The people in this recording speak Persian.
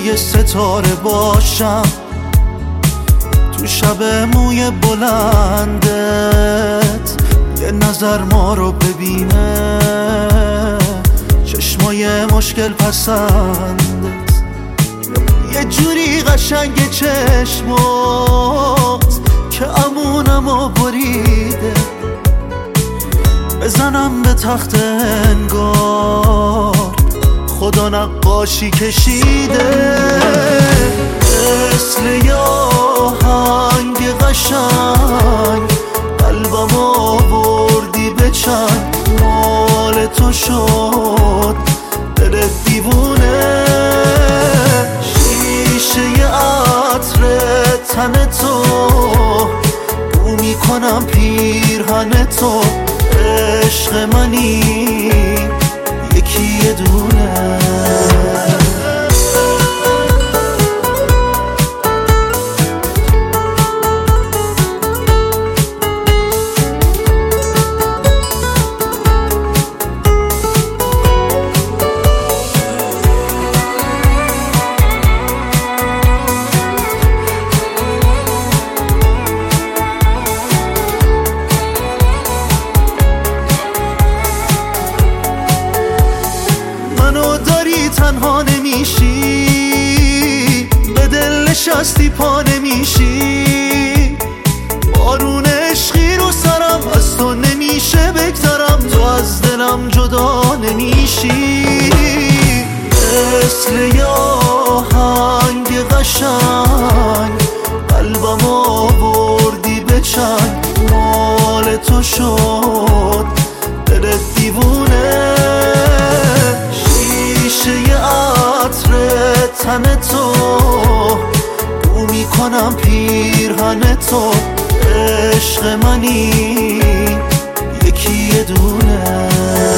یه ستاره باشم تو شب موی بلندت، یه نظر ما رو ببینه چشمای مشکل پسندت، یه جوری قشنگ چشمات که امونمو بریده، بزنم به تخت انگار خدا نقاشی کشیده، مثل یه آهنگ قشنگ قلبم آوردی به چنگ، مال تو شد دل دیوونه، شیشه عطر تن تو بو میکنم پیرهن تو، عشق منی یکی یه دونه. تنها نمیشی، به دل نشستی پا نمیشی، بارون عشقی رو سرم از تو نمیشه بگذرم، تو از دلم جدا نمیشی، مثل یه آهنگ قشنگ قلبم آوردی به چنگ، مال تو شد دل دیوونه، شیشه عطر تن تو بو میکنم پیرهن تو، عشق منی یکی یه دونه.